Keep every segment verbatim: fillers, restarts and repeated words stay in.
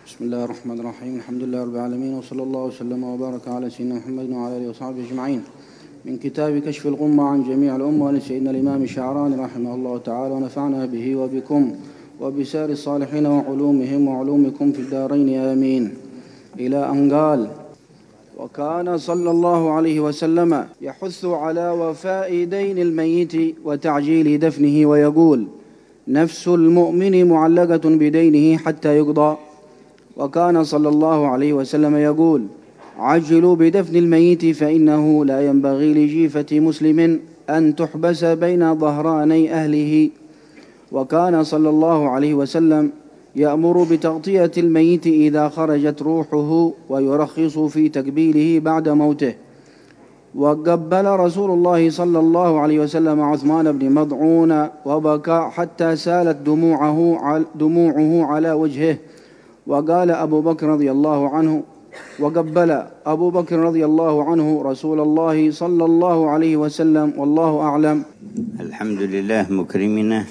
بسم الله الرحمن الرحيم. الحمد لله رب العالمين، وصلى الله وسلم وبارك على سيدنا محمد وعلى آله وصحبه أجمعين. من كتاب كشف الغمة عن جميع الأمة لسيدنا الإمام الشعراني رحمه الله تعالى، ونفعنا به وبكم وبسائر الصالحين وعلومهم وعلومكم في الدارين آمين. إلى أن قال: وكان صلى الله عليه وسلم يحث على وفاء دين الميت وتعجيل دفنه، ويقول: نفس المؤمن معلقة بدينه حتى يقضى. وكان صلى الله عليه وسلم يقول: عجلوا بدفن الميت فإنه لا ينبغي لجيفة مسلم أن تحبس بين ظهراني أهله. وكان صلى الله عليه وسلم يأمر بتغطية الميت إذا خرجت روحه، ويرخص في تقبيله بعد موته. وقبل رسول الله صلى الله عليه وسلم عثمان بن مضعون وبكى حتى سالت دموعه دموعه على وجهه. وقال أبو بكر رضي الله عنه وقبل أبو بكر رضي الله عنه رسول الله صلى الله عليه وسلم، والله أعلم. الحمد لله مكرمنا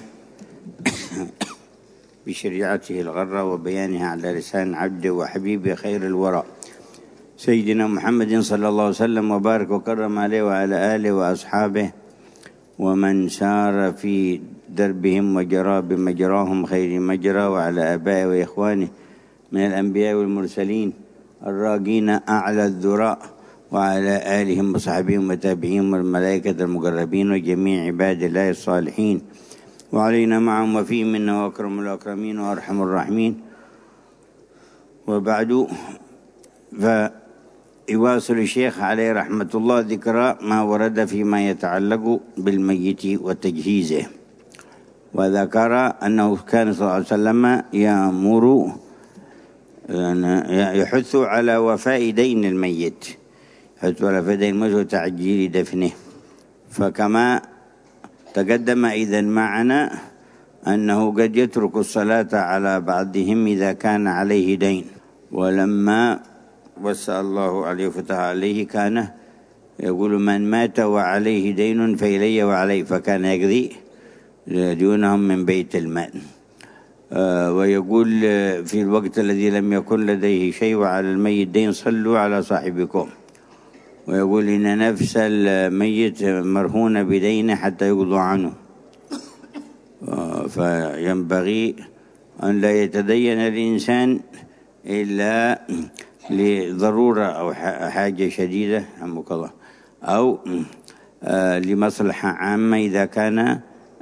بشريعته الغرة وبيانها على لسان عبده وحبيبه خير الورى سيدنا محمد صلى الله عليه وسلم، وبارك وكرم عليه وعلى آله وأصحابه ومن سار في دربهم وجرى بمجراهم خير مجرى، وعلى آبائه وإخوانه من الأنبياء والمرسلين الراقين أعلى الذراء، وعلى آلهم وصحبهم وتابعين والملائكة المقربين وجميع عباد الله الصالحين، وعلينا معهم وفيهم منا وأكرم الأكرمين وأرحم الراحمين. وبعد، فيواصل الشيخ عليه رحمة الله ذكر ما ورد فيما يتعلق بالميت وتجهيزه، وذكر أنه كان صلى الله عليه وسلم يأمر يحث على وفاء دين الميت، يحث على وفاء دين الميت وتعجيل دفنه. فكما تقدم إذن معنا أنه قد يترك الصلاة على بعضهم إذا كان عليه دين، ولما وسع الله عليه وفتح عليه كان يقول: من مات وعليه دين فإلي وعليه، فكان يقضي ديونهم من بيت المال. آه ويقول في الوقت الذي لم يكن لديه شيء وعلى الميت دين صلوا على صاحبكم. ويقول إن نفس الميت مرهونة بدينه حتى يقضوا عنه. آه فينبغي أن لا يتدين الإنسان إلا لضرورة أو حاجة شديدة رحمك الله، أو آه لمصلحة عامة إذا كان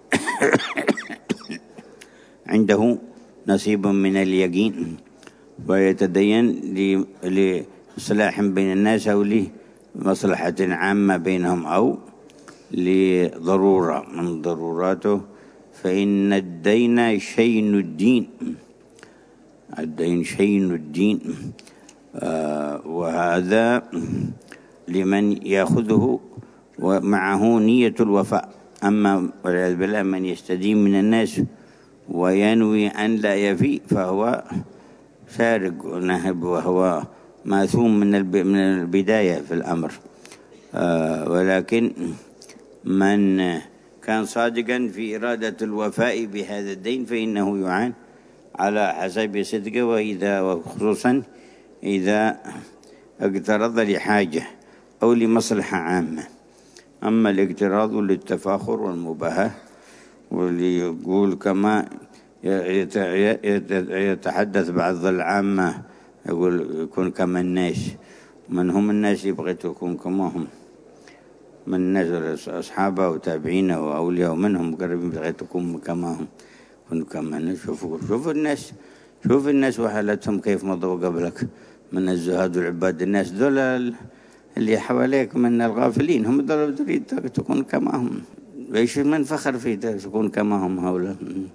عنده نصيب من اليقين، ويتدين لإصلاح بين الناس أو لمصلحة عامة بينهم أو لضرورة من ضروراته. فإن الدين شين الدين، الدين شين الدين. آه وهذا لمن يأخذه ومعه نية الوفاء. أما والعياذ بالله من يستدين من الناس وينوي أن لا يفي فهو سارق ونهب، وهو ماثوم من من البداية في الأمر. آه ولكن من كان صادقا في إرادة الوفاء بهذا الدين فإنه يعان على حسب صدقه، وإذا وخصوصا إذا اقترض لحاجة أو لمصلحة عامة. أما الاقتراض للتفاخر والمباهاة، واللي يقول كما يتحدث بعض العامة يقول يكون كما الناس. من هم الناس يبغى تكون كما هم؟ من الناس أصحابه وتابعينه وأولياء منهم قريبين يبغى تكون كما هم، كن كما الناس. شوفوا شوفوا الناس شوف الناس وحالتهم كيف مضوا قبلك من الزهاد والعباد. الناس دول اللي حواليك من الغافلين هم دول تريد تكون كما هم. ليش من فخر في تكون كما هم هؤلاء؟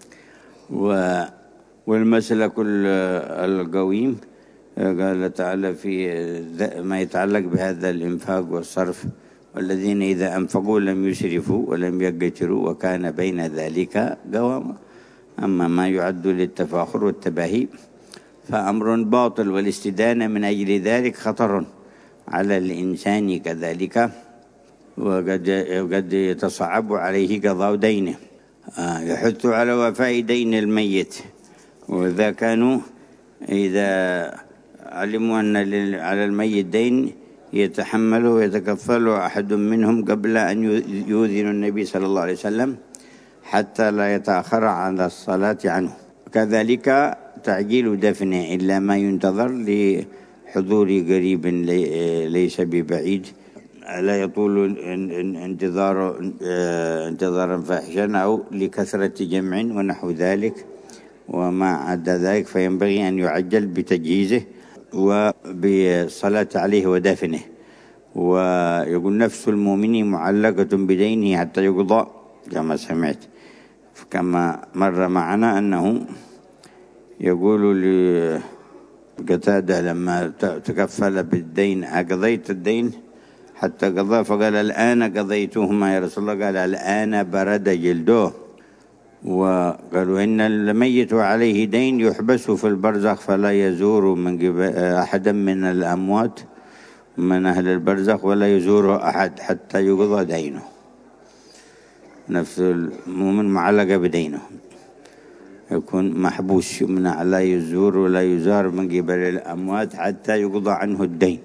والمسلك القويم قال تعالى في ما يتعلق بهذا الإنفاق والصرف: والذين إذا أنفقوا لم يسرفوا ولم يقتروا وكان بين ذلك قواما. أما ما يعد للتفاخر والتباهي فأمر باطل، والاستدانة من أجل ذلك خطر على الإنسان كذلك، وقد قد يتصعب عليه قضاء دينه. آه يحث على وفاء دين الميت، وإذا كانوا إذا علموا أن على الميت دين يتحمله ويتكفله أحد منهم قبل أن يؤذن النبي صلى الله عليه وسلم حتى لا يتأخر عن الصلاة عنه. كذلك تعجيل دفنه إلا ما ينتظر لحضور قريب ليس ببعيد، لا يطول انتظار انتظارا فاحشا أو لكثرة جمع ونحو ذلك وما عدا ذلك، فينبغي أن يعجل بتجهيزه وبالصلاة عليه ودفنه. ويقول نفس المؤمن معلقة بدينه حتى يقضى كما سمعت، كما مر معنا أنه يقول لقتادة لما تكفل بالدين أقضيت الدين حتى قضى، فقال الآن قضيتهما يا رسول الله، قال الآن برد جلده. وقالوا إن الميت عليه دين يحبس في البرزخ فلا يزور من أحدا من الأموات من أهل البرزخ ولا يزوره أحد حتى يقضى دينه. نفس المؤمن معلقة بدينه، يكون محبوس يمنع لا يزور ولا يزار من قبل الأموات حتى يقضى عنه الدين.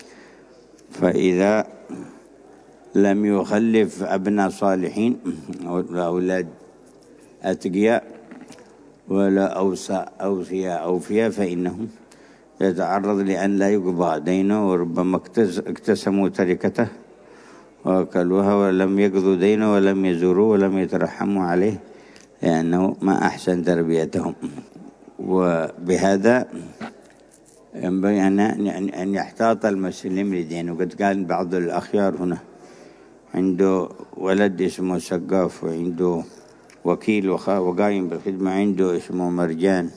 فإذا لم يخلف أبناء صالحين أو أولاد أتقياء ولا أوصياء أوفياء فإنه يتعرض لأن لا يقضى دينه، وربما اقتسموا تركته وأكلوها ولم يقضوا دينه ولم يزوروا ولم يترحموا عليه لأنه ما أحسن تربيتهم. وبهذا ينبغي أن يحتاط المسلم لدينه. وقد كان بعض الأخيار هنا عنده ولد اسمه سقاف وعنده وكيل وقايم بالخدمة عنده اسمه مرجان،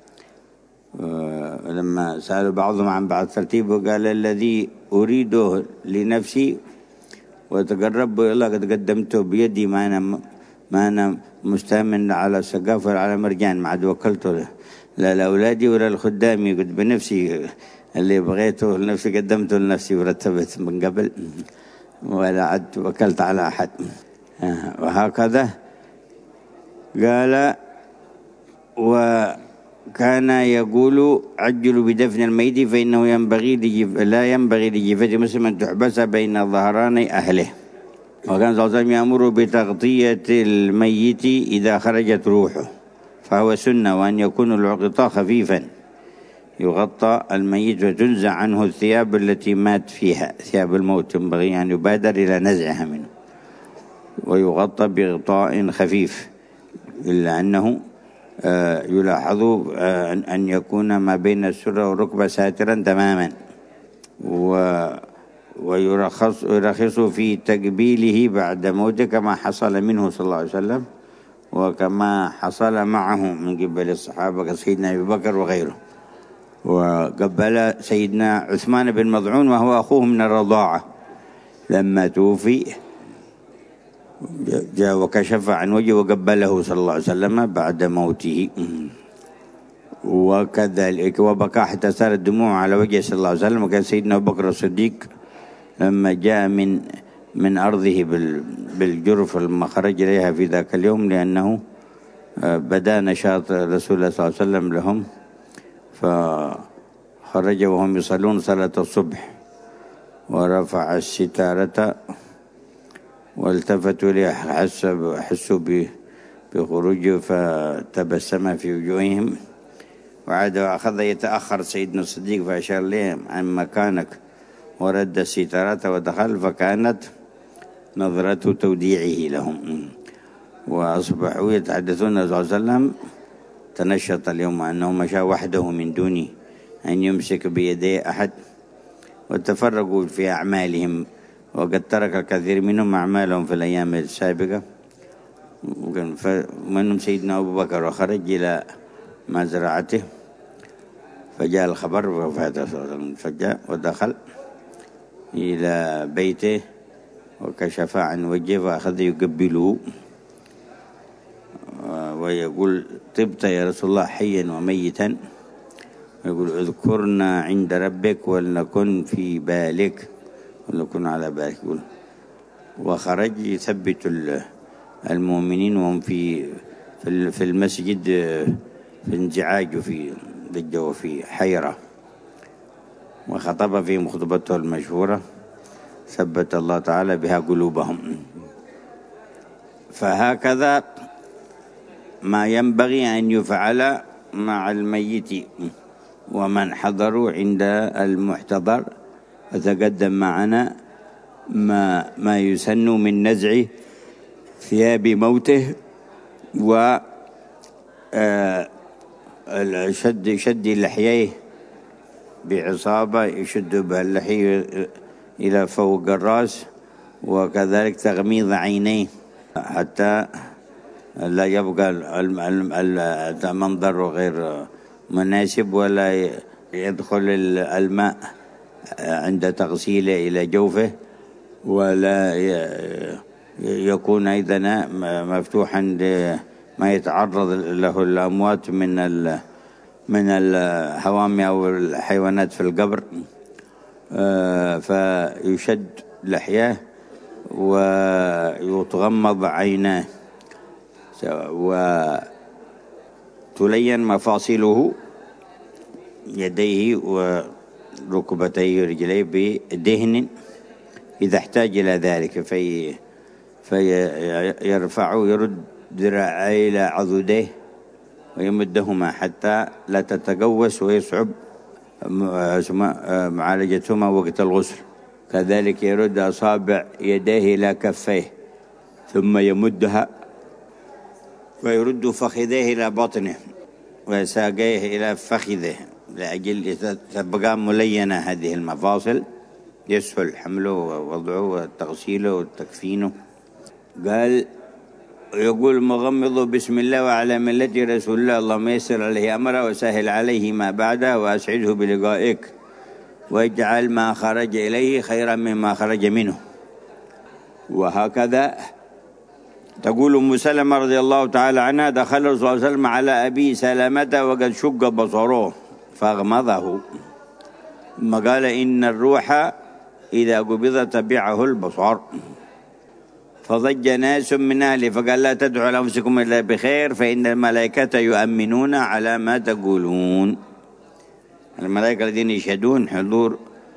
لما سألوا بعضهم عن بعض ترتيبه قال الذي أريده لنفسي وتقرب إلى الله قد قدمته بيدي، ما أنا ما أنا مستأمن على سقاف ولا على مرجان، ما عاد وكلته له لا لأولادي ولا لخدامي، قد بنفسي اللي بغيته لنفسي قدمته لنفسي ورتبت من قبل ولا عاد وكلت على أحد. وهكذا قال. وكان يقول عجلوا بدفن الميت فإنه ينبغي لجف لا ينبغي لجفة مسلم أن تحبس بين ظهراني أهله. وكان صلى الله عليه وسلم يأمر بتغطية الميت إذا خرجت روحه فهو سنة، وأن يكون الغطاء خفيفا يغطى الميت وتنزع عنه الثياب التي مات فيها، ثياب الموت ينبغي أن يبادر إلى نزعها منه ويغطى بغطاء خفيف، إلا أنه يلاحظ أن يكون ما بين السرة والركبة ساترا تماما، ويرخص يرخص في تقبيله بعد موته كما حصل منه صلى الله عليه وسلم وكما حصل معه من قبل الصحابة كسيدنا أبي بكر وغيره. وقبل سيدنا عثمان بن مضعون وهو أخوه من الرضاعة لما توفي، جاء وكشف عن وجهه وقبله صلى الله عليه وسلم بعد موته. وكذلك وبكى حتى سالت الدموع على وجهه صلى الله عليه وسلم. وكان سيدنا أبو بكر الصديق لما جاء من من أرضه بالجرف لما خرج إليها في ذاك اليوم، لأنه بدا نشاط رسول الله صلى الله عليه وسلم لهم، فخرج وهم يصلون صلاة الصبح ورفع الستارة والتفتوا لي حسوا بخروجه فتبسم في وجوههم، وعاد وأخذ يتأخر سيدنا الصديق فأشار له عن مكانك ورد الستارة ودخل، فكانت نظرة توديعه لهم. وأصبحوا يتحدثون صلى الله عليه وسلم تنشط اليوم أنه مشى وحده من دون أن يمسك بيديه أحد، وتفرقوا في أعمالهم، وقد ترك الكثير منهم أعمالهم في الأيام السابقة. ومنهم سيدنا أبو بكر وخرج إلى مزرعته فجاء الخبر وفاته صلى الله عليه وسلم، فجاء ودخل إلى بيته وكشف عن وجهه فأخذ يقبله ويقول طبت يا رسول الله حيا وميتا، ويقول اذكرنا عند ربك ولنكن في بالك ولنكن على بالك. يقول وخرج يثبت المؤمنين وهم في في المسجد في انزعاج وفي دجوا في حيرة، وخطب في خطبته المشهورة ثبت الله تعالى بها قلوبهم. فهكذا ما ينبغي أن يفعل مع الميت ومن حضروا عند المحتضر. وتقدم معنا ما ما يسن من نزع ثياب موته و شد شد لحييه بعصابة يشد بها اللحية إلى فوق الرأس، وكذلك تغميض عينيه حتى لا يبقى المنظر غير مناسب، ولا يدخل الماء عند تغسيله إلى جوفه، ولا يكون أيضا مفتوحا لما يتعرض له الأموات من من الهوام أو الحيوانات في القبر. فيشد لحياه ويتغمض عيناه، وتلين مفاصله يديه وركبتيه ورجليه بدهن إذا احتاج إلى ذلك، في فيرفع يرد ذراعيه إلى عضديه ويمدهما حتى لا تتقوس ويصعب معالجتهما وقت الغسل. كذلك يرد أصابع يديه إلى كفيه ثم يمدها، ويرد فخذيه إلى بطنه وساقيه إلى فخذه لأجل تبقى ملينة هذه المفاصل، يسهل حمله ووضعه وتغسيله وتكفينه. قال يقول مغمض بسم الله وعلى ملة رسول الله، اللهم يسر عليه أمره وسهل عليه ما بعده وأسعده بلقائك، واجعل ما خرج إليه خيرا مما خرج منه. وهكذا تقول أم سلمة رضي الله تعالى عنها دخل الرسول صلى الله عليه وسلم على أبي سلمة وقد شق بصره فاغمضه، ثم قال إن الروح إذا قبض تبعه البصر. فضج ناس من أهله فقال لا تدعوا على أنفسكم إلا بخير فإن الملائكة يؤمنون على ما تقولون. الملائكة الذين يشهدون حضور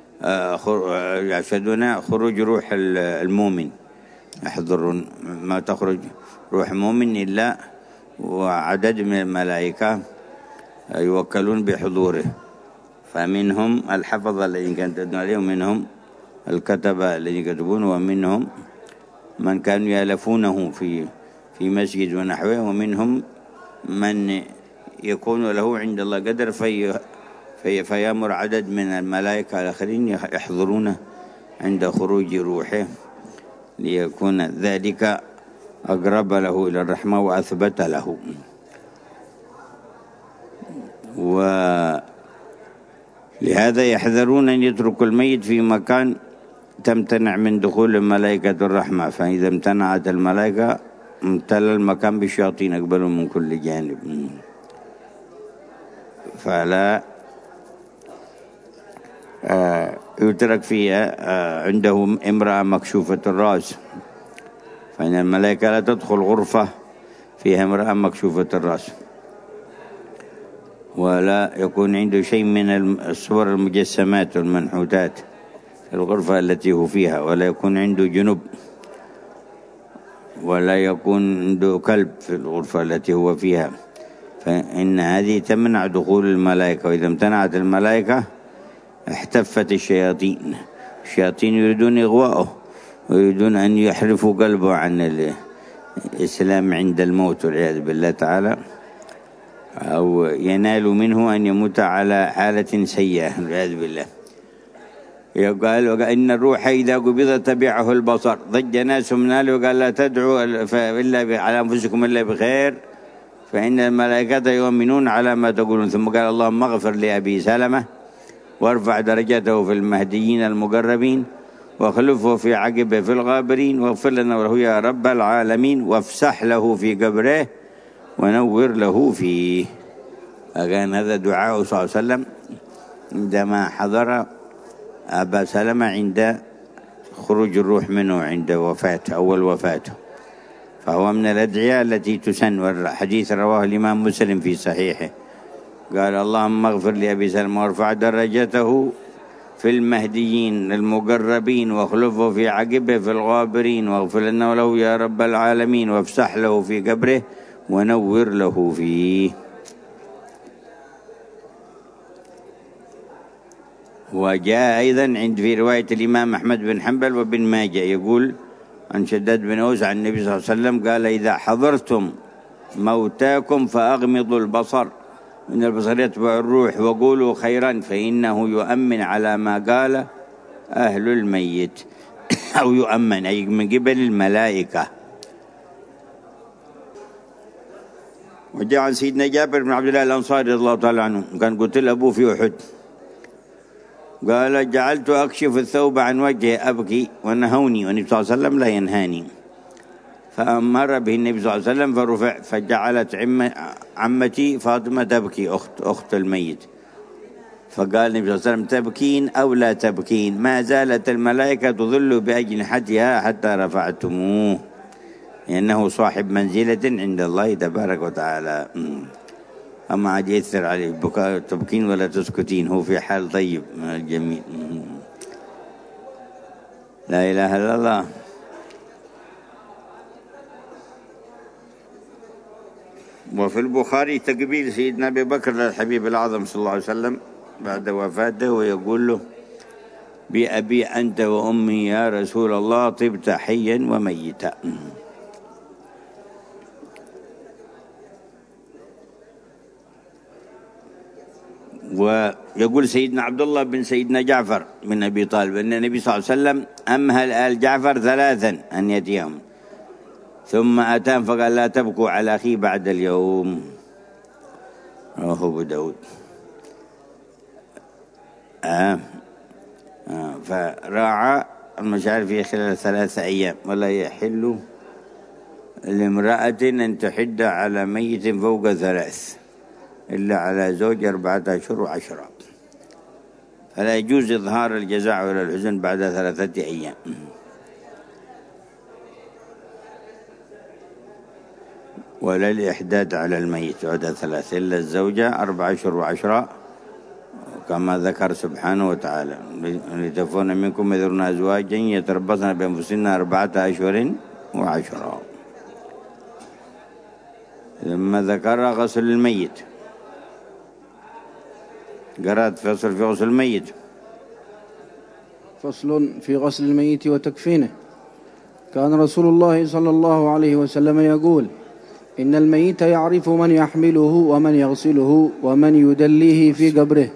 يشهدون خروج روح المؤمن، يحضرون ما تخرج روح مؤمن إلا وعدد من الملائكة يوكلون بحضوره، فمنهم الحفظة الذين كانت تدعو عليهم، ومنهم الكتبة الذين يكتبون، ومنهم من كانوا يألفونه في في مسجد ونحوه، ومنهم من يكون له عند الله قدر في في فيأمر عدد من الملائكة الآخرين يحضرونه عند خروج روحه ليكون ذلك أقرب له إلى الرحمة وأثبت له. ولهذا يحذرون أن يتركوا الميت في مكان تمتنع من دخول الملائكة الرحمة، فإذا امتنعت الملائكة امتلأ المكان بالشياطين يقبلون من كل جانب، فلا آه يترك فيها آه عنده امرأة مكشوفة الرأس، فإن الملائكة لا تدخل غرفة فيها امرأة مكشوفة الرأس، ولا يكون عنده شيء من الصور المجسمات والمنحوتات في الغرفة التي هو فيها، ولا يكون عنده جنب، ولا يكون عنده كلب في الغرفة التي هو فيها، فإن هذه تمنع دخول الملائكة. وإذا امتنعت الملائكة احتفت الشياطين، الشياطين يريدون إغواءه ويريدون أن يحرفوا قلبه عن الإسلام عند الموت والعياذ بالله تعالى، أو ينال منه أن يموت على حالة سيئة والعياذ بالله. يقال وإن الروح إذا قبض تبعه البصر. ضج ناس من أهله وقال لا تدعوا إلا على أنفسكم إلا بخير فإن الملائكة يؤمنون على ما تقولون. ثم قال اللهم اغفر لأبي سلمة وارفع درجته في المهديين المقربين واخلفه في عقبه في الغابرين واغفر لنا وله يا رب العالمين وافسح له في قبره ونور له فيه. كان هذا دعاء صلى الله عليه وسلم عندما حضر أبا سلمة عند خروج الروح منه عند وفاته أول وفاته، فهو من الأدعية التي تسن، والحديث رواه الإمام مسلم في صحيحه قال اللهم اغفر لأبي سلمة وارفع درجته في المهديين المقربين واخلفه في عقبه في الغابرين واغفر لنا وله يا رب العالمين وافسح له في قبره ونور له فيه. وجاء أيضا عند في رواية الإمام أحمد بن حنبل وابن ماجه يقول عن شداد بن أوس عن النبي صلى الله عليه وسلم قال إذا حضرتم موتاكم فأغمضوا البصر إن البصر يتبع الروح وقولوا خيرا فإنه يؤمن على ما قال أهل الميت أو يؤمن أي من قبل الملائكة. وجاء عن سيدنا جابر بن عبد الله الأنصاري رضي الله تعالى عنه كان قتل أبوه في أحد قال جعلت أكشف الثوب عن وجهه أبكي ونهوني والنبي صلى الله عليه وسلم لا ينهاني فأمر به النبي صلى الله عليه وسلم فرفع فجعلت عمتي فاطمة تبكي أخت أخت الميت فقال النبي صلى الله عليه وسلم تبكين أو لا تبكين ما زالت الملائكة تظل بأجنحتها حتى رفعتموه لأنه صاحب منزلة عند الله تبارك وتعالى. أما عاد يأثر عليه بكاء تبكين ولا تسكتين هو في حال طيب جميل. لا إله إلا الله. وفي البخاري تقبيل سيدنا أبي بكر للحبيب الأعظم صلى الله عليه وسلم بعد وفاته ويقول له بأبي أنت وأمي يا رسول الله طبت حيا وميتا. ويقول سيدنا عبد الله بن سيدنا جعفر من أبي طالب أن النبي صلى الله عليه وسلم أمهل آل جعفر ثلاثا أن يأتيهم ثم أتاهم فقال لا تبكوا على أخي بعد اليوم رواه أبو داود. آه. آه. فراعى المشاعر في خلال ثلاثة أيام ولا يحل لامرأة أن تحد على ميت فوق ثلاث إلا على زوج أربعة أشهر وعشرة فلا يجوز إظهار الجزع ولا الحزن بعد ثلاثة أيام. ولا الإحداد على الميت بعد ثلاث إلا الزوجة أربعة أشهر وعشرة كما ذكر سبحانه وتعالى لتفون منكم يذرون أزواجا يتربصن بأنفسهن أربعة أشهر وعشرة. ثم ذكر غسل الميت قرأت فصل في غسل الميت. فصل في غسل الميت وتكفينه. كان رسول الله صلى الله عليه وسلم يقول إن الميت يعرف من يحمله ومن يغسله ومن يدليه في قبره.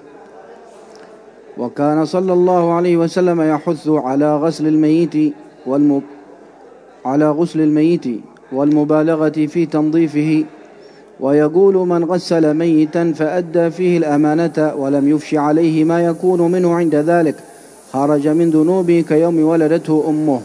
وكان صلى الله عليه وسلم يحث على غسل الميت والمب... على غسل الميت والمبالغة في تنظيفه ويقول من غسل ميتا فأدى فيه الأمانة ولم يفش عليه ما يكون منه عند ذلك خرج من ذنوبه كيوم ولدته أمه.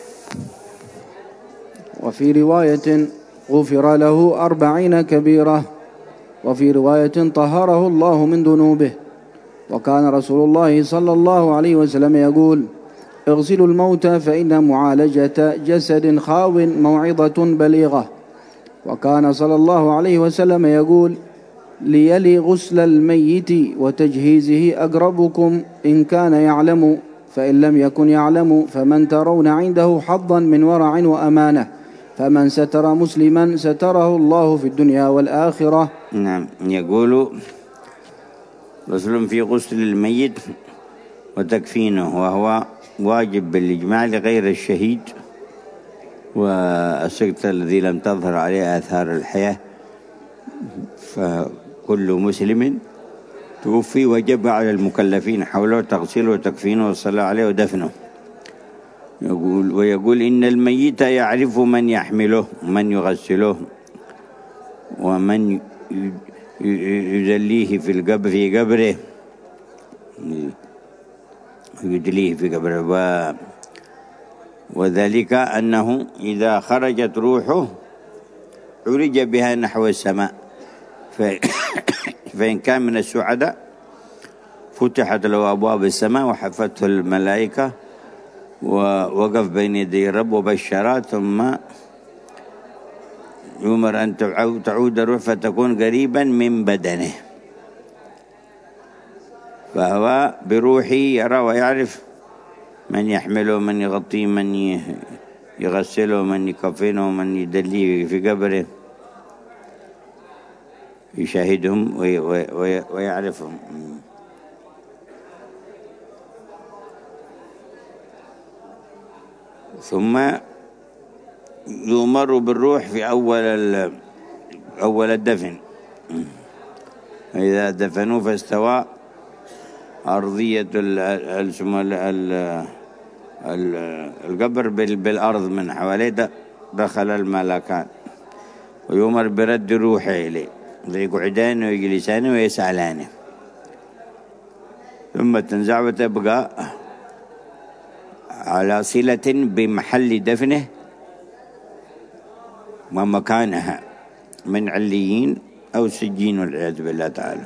وفي رواية غفر له أربعين كبيرة وفي رواية طهره الله من ذنوبه. وكان رسول الله صلى الله عليه وسلم يقول اغسلوا الموتى فإن معالجة جسد خاو موعظة بليغة. وكان صلى الله عليه وسلم يقول ليلي غسل الميت وتجهيزه أقربكم إن كان يعلم فإن لم يكن يعلم فمن ترون عنده حظا من ورع وأمانة فمن ستر مسلما ستره الله في الدنيا والآخرة. نعم. يقول غسل في غسل الميت وتكفينه وهو واجب بالإجماع لغير الشهيد والسقط الذي لم تظهر عليه آثار الحياة فكل مسلم توفي وجب على المكلفين حوله تغسيله وتكفينه والصلاة عليه ودفنه. يقول ويقول إن الميت يعرف من يحمله ومن يغسله ومن يدليه في القبر في قبره يدليه في قبره و وذلك أنه إذا خرجت روحه عرج بها نحو السماء فإن كان من السعداء فتحت له أبواب السماء وحفته الملائكة ووقف بين يدي الرب وبشرات ثم يؤمر أن تعود الروح فتكون قريبا من بدنه فهو بروحه يرى ويعرف من يحمله، من يغطيه، من يغسله، من يكفنه، من يدليه في قبره، يشاهدهم ويعرفهم. ثم يؤمر بالروح في أول أول الدفن، إذا دفنوا فاستوى أرضية القبر بالأرض من حواليه، دخل الملكان ويؤمر برد روحه إليه، يقعدان ويجلسان ويسألان، ثم تنزع وتبقى على صلة بمحل دفنه ومكانها من عليين أو سجين والعياذ بالله تعالى.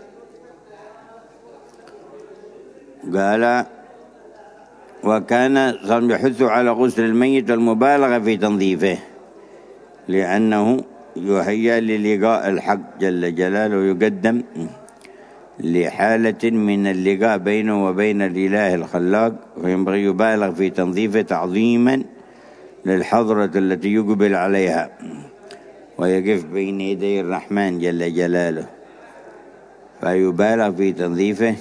قال: وكان يحث على غسل الميت والمبالغة في تنظيفه، لأنه يهيأ للقاء الحق جل جلاله، ويقدم لحالة من اللقاء بينه وبين الإله الخلاق، وينبغي يبالغ في تنظيفه تعظيما للحضرة التي يقبل عليها ويقف بين يدي الرحمن جل جلاله، فيبالغ في تنظيفه.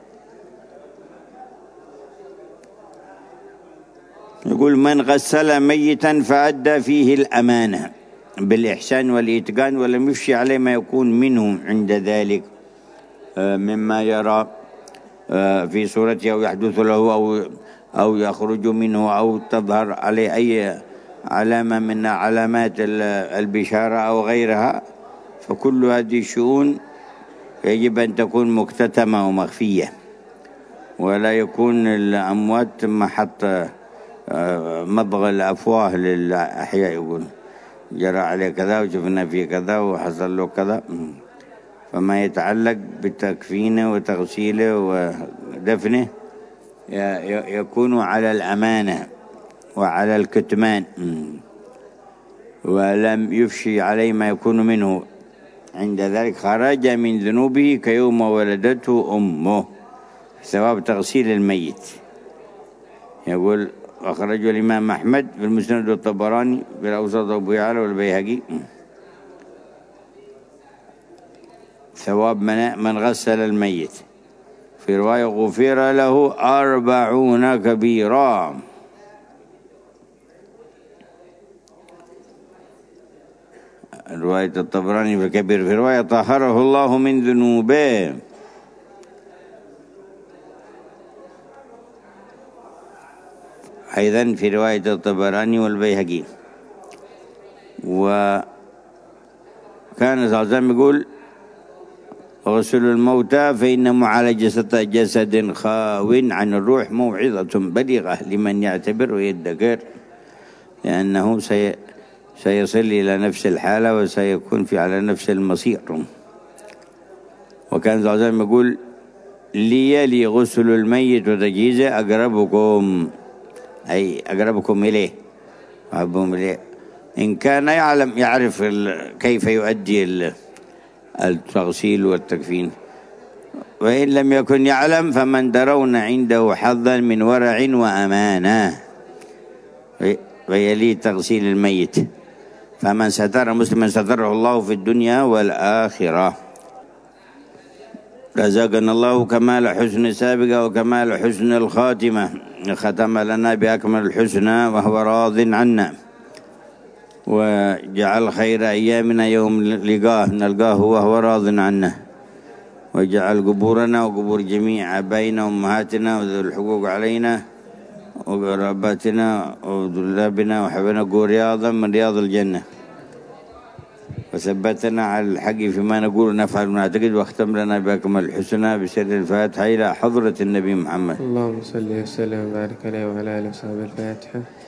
يقول: من غسل ميتا فأدى فيه الأمانة بالإحسان والإتقان، ولم يفشي عليه ما يكون منه عند ذلك مما يرى في صورته أو يحدث له أو أو يخرج منه أو تظهر عليه أي علامة من علامات البشارة أو غيرها، فكل هذه الشؤون يجب أن تكون مكتتمة ومخفية، ولا يكون الأموات محط مضغ الأفواه للأحياء، يقول جرى عليه كذا وشفنا فيه كذا وحصل له كذا. فما يتعلق بتكفينه وتغسيله ودفنه يكون على الأمانة وعلى الكتمان، ولم يفشي عليه ما يكون منه، عند ذلك خرج من ذنوبه كيوم ولدته أمه، ثواب تغسيل الميت. يقول: أخرجه الإمام أحمد في المسند والطبراني في الأوسط وأبو يعلى والبيهقي، ثواب من غسل الميت. في رواية: غفر له أربعون كبيرا. رواية الطبراني في الكبير. في رواية: طهره الله من ذنوبه. أيضا في رواية الطبراني والبيهقي. وكان صلى الله عليه وسلم يقول: غسل الموتى فإن معالجة جسد خاو عن الروح موعظة بليغة لمن يعتبر ويدكر، لأنه سي سيصل إلى نفس الحالة وسيكون في على نفس المصير. وكان صلى الله عليه وسلم يقول: ليلي غسل الميت وتجهيزه أقربكم، أي أقربكم إليه وأحبهم إليه، إن كان يعلم يعرف كيف يؤدي التغسيل والتكفين، وإن لم يكن يعلم فمن درون عنده حظا من ورع وأمانة ويلي تغسيل الميت، فمن ستر مسلما ستره الله في الدنيا والآخرة. رزقنا الله كمال حسن السابقة وكمال حسن الخاتمة، ختم لنا بأكمل الحسنى وهو راض عنا، وجعل خير أيامنا يوم لقاه نلقاه وهو راض عنا، وجعل قبورنا وقبور جميع أبائنا وأمهاتنا وذو الحقوق علينا وقراباتنا وذلابنا وحبنا قول رياضا من رياض الجنة، وثبتنا على الحق فيما نقول ونفعل ونعتقد، واختم لنا بأكمل الحسنى بسر الفاتحة إلى حضرة النبي محمد. اللهم صل وسلم وبارك عليه وعلى آله وصحبه. الفاتحة.